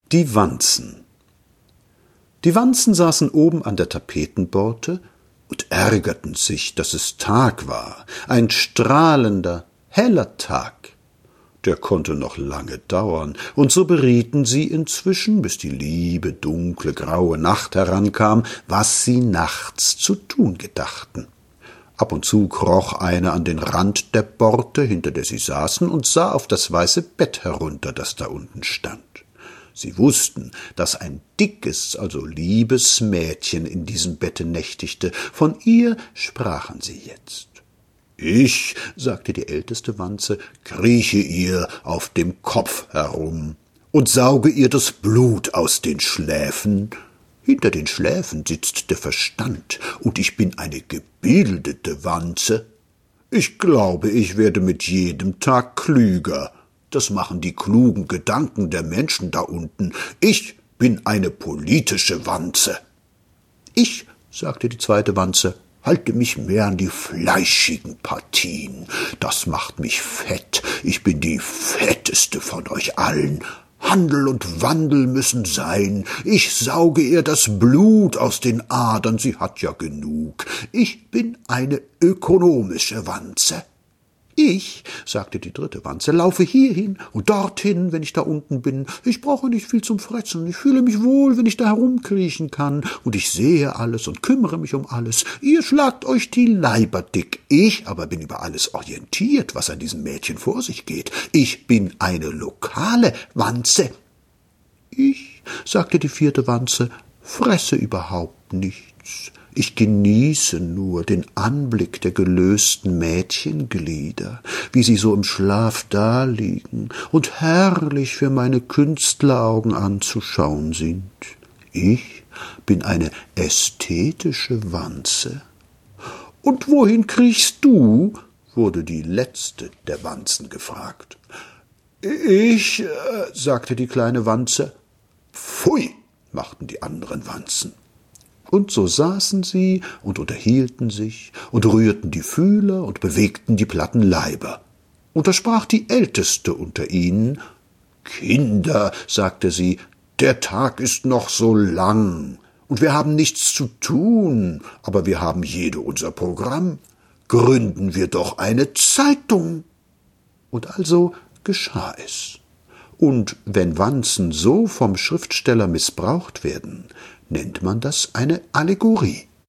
Die Wanzen. Die Wanzen saßen oben an der Tapetenborte und ärgerten sich, dass es Tag war, ein strahlender, heller Tag. Der konnte noch lange dauern, und so berieten sie inzwischen, bis die liebe, dunkle, graue Nacht herankam, was sie nachts zu tun gedachten. Ab und zu kroch eine an den Rand der Borte, hinter der sie saßen, und sah auf das weiße Bett herunter, das da unten stand. Sie wussten, dass ein dickes, also liebes Mädchen in diesem Bette nächtigte. Von ihr sprachen sie jetzt. »Ich«, sagte die älteste Wanze, »krieche ihr auf dem Kopf herum und sauge ihr das Blut aus den Schläfen. Hinter den Schläfen sitzt der Verstand, und ich bin eine gebildete Wanze. Ich glaube, ich werde mit jedem Tag klüger. Das machen die klugen Gedanken der Menschen da unten. Ich bin eine politische Wanze.« »Ich«, sagte die zweite Wanze, »halte mich mehr an die fleischigen Partien. Das macht mich fett. Ich bin die fetteste von euch allen. Handel und Wandel müssen sein. Ich sauge ihr das Blut aus den Adern, sie hat ja genug. Ich bin eine ökonomische Wanze.« »Ich«, sagte die dritte Wanze, »laufe hierhin und dorthin, wenn ich da unten bin. Ich brauche nicht viel zum Fressen. Ich fühle mich wohl, wenn ich da herumkriechen kann. Und ich sehe alles und kümmere mich um alles. Ihr schlagt euch die Leiber dick. Ich aber bin über alles orientiert, was an diesem Mädchen vor sich geht. Ich bin eine lokale Wanze.« »Ich«, sagte die vierte Wanze, »fresse überhaupt nichts. Ich genieße nur den Anblick der gelösten Mädchenglieder, wie sie so im Schlaf daliegen und herrlich für meine Künstleraugen anzuschauen sind. Ich bin eine ästhetische Wanze.« »Und wohin kriechst du?« wurde die letzte der Wanzen gefragt. »Ich«, sagte die kleine Wanze. »Pfui«, machten die anderen Wanzen. Und so saßen sie und unterhielten sich und rührten die Fühler und bewegten die platten Leiber. Und da sprach die Älteste unter ihnen. »Kinder«, sagte sie, »der Tag ist noch so lang, und wir haben nichts zu tun, aber wir haben jede unser Programm. Gründen wir doch eine Zeitung.« Und also geschah es. Und wenn Wanzen so vom Schriftsteller missbraucht werden, nennt man das eine Allegorie.